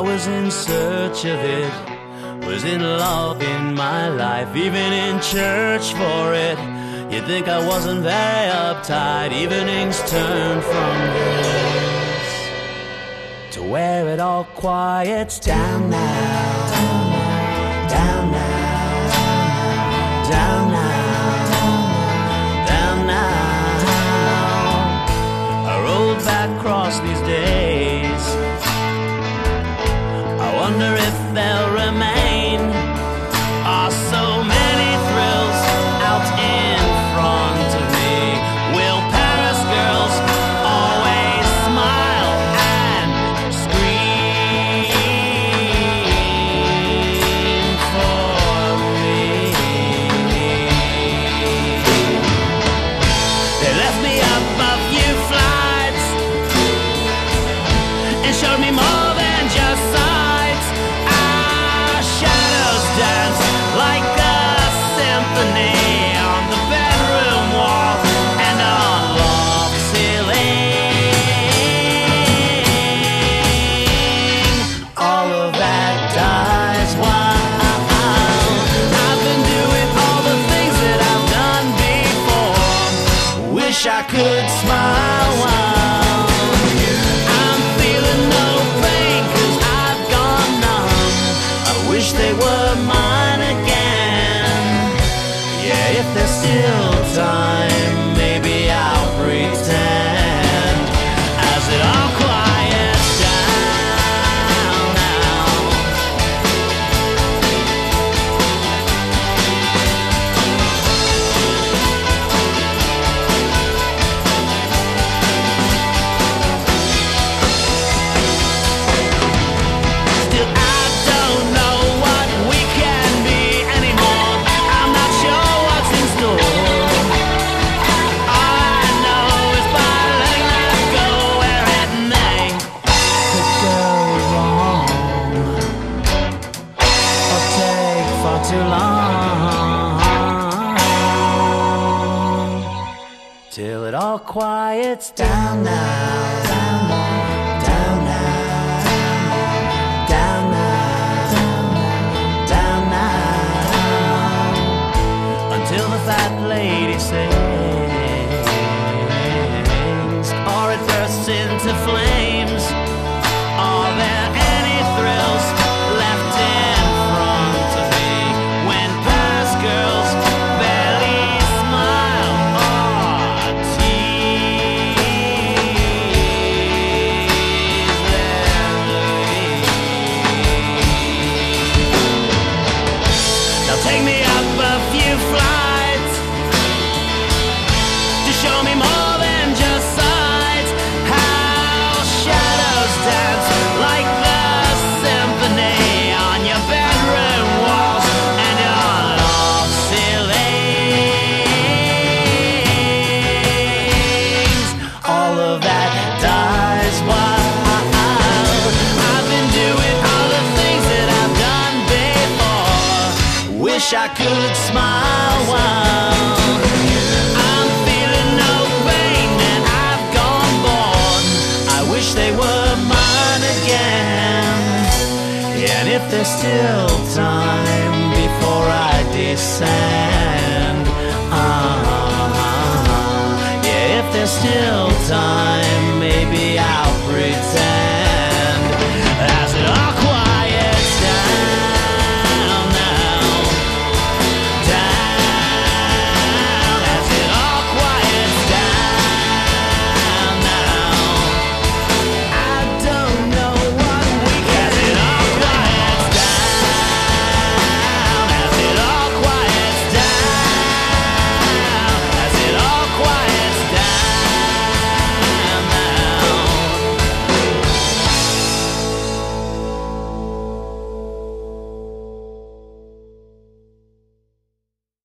was in search of it, was in love in my life, even in church for it. You'd think I wasn't very uptight. Evenings turn from this to where it all quiets down now, down now, down now, down now. I roll back across these days. I wonder if they'll remain. Are so many thrills out in front of me? Will Paris girls always smile and scream for me? They left me up a few flights and showed me more than just sights. Our shadows dance like a symphony on the bedroom wall and on loft ceiling. All of that dies while I've been doing all the things that I've done before. Wish I could smile while I'm feeling no pain, 'cause I've gone numb. I wish they were mine again. Yeah, if there's still time, maybe I'll pretend as it all quiets down now. Still, I don't know what we can be anymore. I'm not sure what's in store. All I know is by letting life go where it may, could go wrong or take far too long, till it all quiets down now, down now, down now, down now, down now, until the fat lady sings or it bursts into flames. Are there any thrills left in front of me when past girls barely smile or tease their leaves? Now take me up a few flights to show me more than just sights. How shadows dance like the symphony on your bedroom walls and your loft ceilings. All of that dies while I've been doing all the things that I've done before. Wish I could smile while I'm feeling no pain and I've gone bored. I wish they were mine again. And if there's still time before I descend, yeah, if there's still time